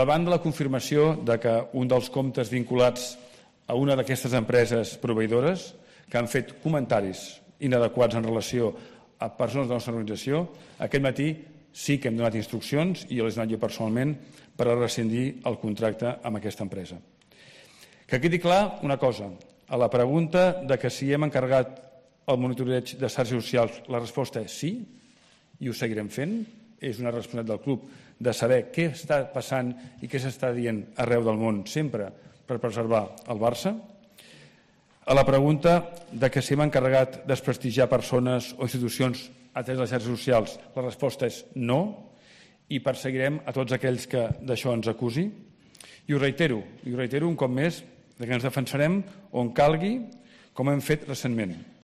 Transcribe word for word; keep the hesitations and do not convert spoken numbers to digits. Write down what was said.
Davant de la confirmació de que un dels comptes vinculats a una d'aquestes empreses proveïdores que han fet comentaris inadequats en relació a persones de la nostra organització, aquest matí sí que hem donat instruccions, i jo les he donat jo personalment, per a rescindir el contracte amb aquesta empresa. Que quedi clar una cosa, a la pregunta de que si hem encarregat el monitoreig de xarxes socials, la resposta és sí, i ho seguirem fent. És una responsabilitat del club de saber què està passant i què s'està dient arreu del món, sempre per preservar el Barça. A la pregunta de que si hem encarregat desprestigiar persones o institucions a través de les xarxes socials, la resposta és no, i perseguirem a tots aquells que d'això ens acusi. I ho reitero, i ho reitero un cop més, que ens defensarem on calgui, com hem fet recentment.